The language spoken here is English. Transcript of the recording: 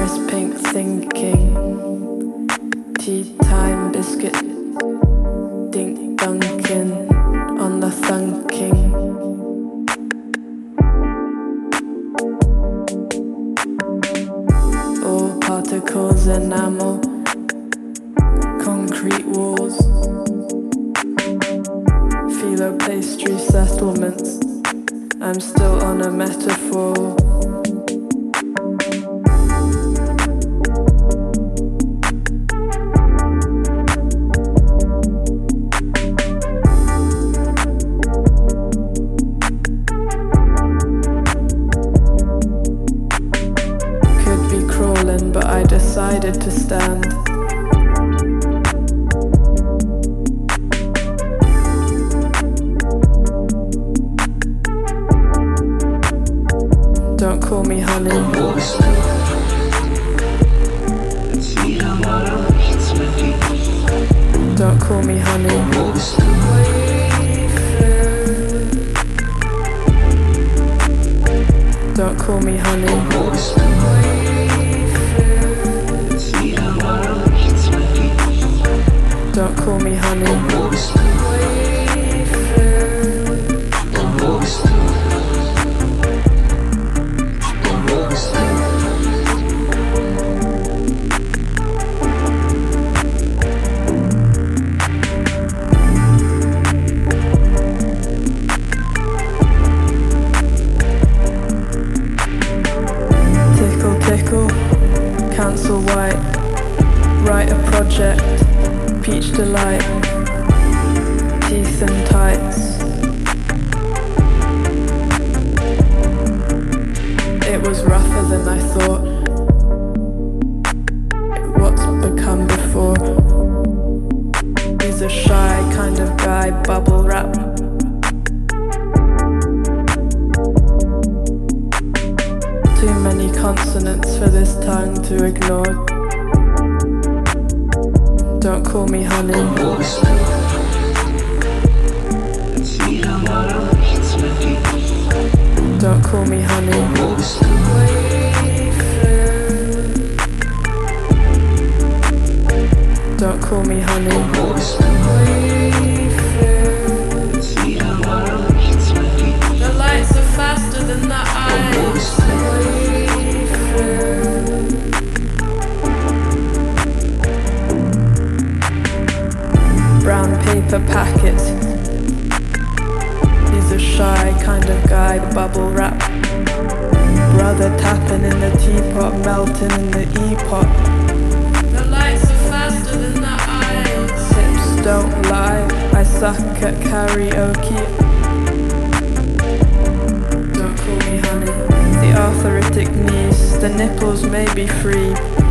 Ice pink thinking, tea time biscuit, dink dunking on the thunking. All particles enamel, concrete walls, phyllo pastry settlements. I'm still on a metaphor. But I decided to stand. Don't call me honey. Don't call me honey. Don't call me honey. Don't call me honey. Tickle, tickle, cancel white, write a project. Peach delight, teeth and tights. It was rougher than I thought. What's become before? He's a shy kind of guy, bubble wrap. Too many consonants for this tongue to ignore. Don't call me honey. Don't call me honey. Don't call me honey. The lights are faster than the eyes. Brown paper packet. He's a shy kind of guy, bubble wrap. Brother tapping in the teapot, melting in the e-pot. The lights are faster than the eyes. Hips don't lie, I suck at karaoke. Don't call me honey. The arthritic knees, the nipples may be free.